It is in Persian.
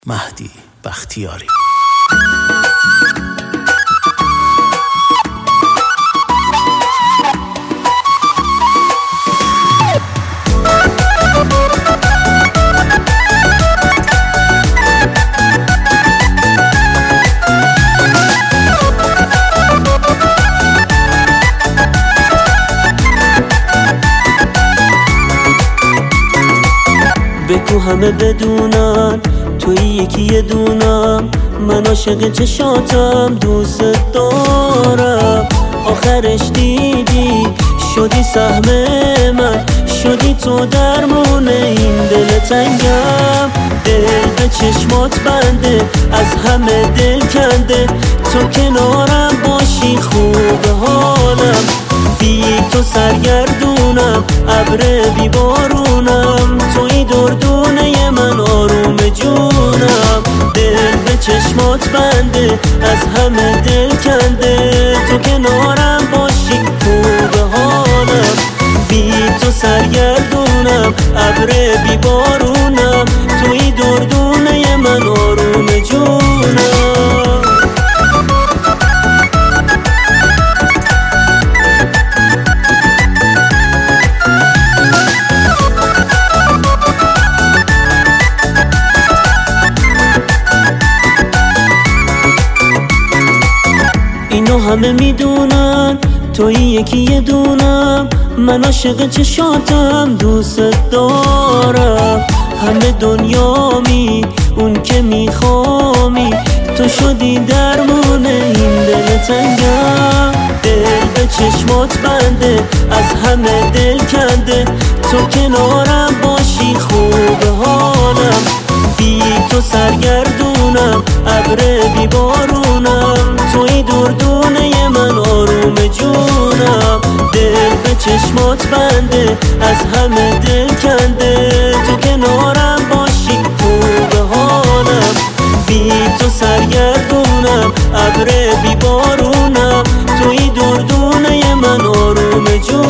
مهدی بختیاری. بگو همه بدونن توی یکی یه دونم، من عاشق چشاتم، دوست دارم. آخرش دیدی شدی سهم من، شدی تو درمون این دل تنگم. دل به چشمات بنده، از همه دل کنده، تو کنارم باشی خوب حالم. بی تو سرگردونم، ابر بی بارونم، توی دردونه من آروم جونم. دل به چشمات بنده، از همه دل کنده، تو کنارم باشی خوب حالم. بی تو سرگردونم، ابر بی بارونم، توی دردونه من آروم جونم. اینو همه میدونن توی یکی یه دونم، من عاشق چشاتم، دوست دارم. همه دنیامی اون که میخوامی، تو شدی درمون این دل تنگم. دل به چشمات بنده، از همه دل کنده، تو کنارم باشی خوب حالم. بی تو سرگردونم، ابر بی بارونم، توی دردونه من آروم جونم. دل به چشمات بنده، از همه دل کنده، تو کنارم باشی خوب حالم. بی تو سرگردونم، ابر بی بارونم، توی دردونه من آروم جونم.